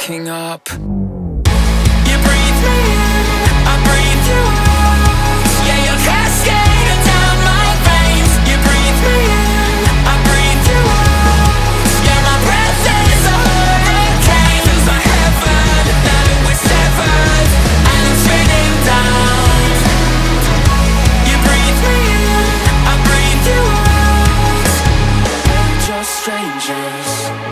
picking up. You breathe me in, I breathe you out. Yeah, you're cascading down my veins. You breathe me in, I breathe you out. Yeah, my breath is a hurricane. Feels like heaven, now that we're severed, and I'm spinning down. You breathe me in, I breathe you out. We're just strangers.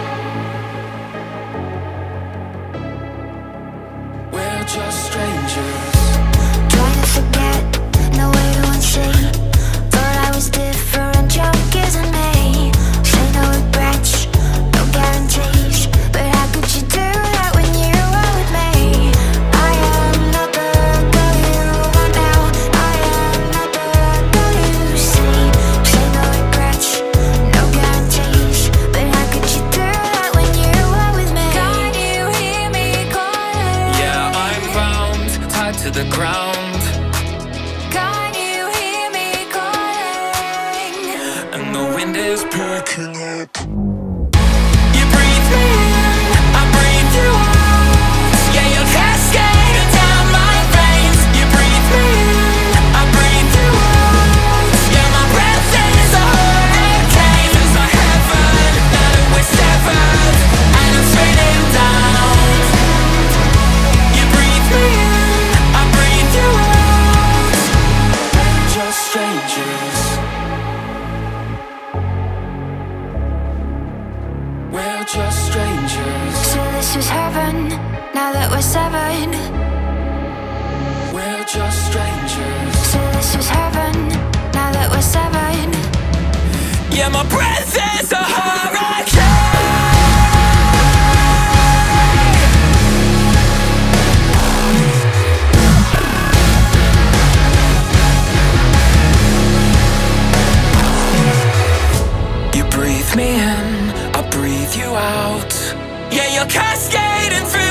We're just strangers. Trying to forget, no way to unsee. Thought I was different, joke isn't me. Say no regrets, no guarantees. But how could you do that when you were with me? I am not the girl you want now. I am not the girl you see. Say no regrets, no guarantees. But how could you do that when you were with me? Can't you hear me calling? Yeah, I'm bound, tied to the ground. Can't you hear me calling? And the wind is picking up. You breathe me in, I breathe you out. Yeah, you're cascading down my veins. You breathe me in, I breathe you out. Yeah, my breath is a hurricane. Feels like heaven, now that we're severed, and I'm spinning down. You breathe me in, I breathe you out. We're just strangers. We're just strangers. So this was heaven, now that we're severed. We're just strangers. So this was heaven, now that we're severed. Yeah, my breath is a hurricane. You breathe me in, I breathe you out. Yeah, you're cascading through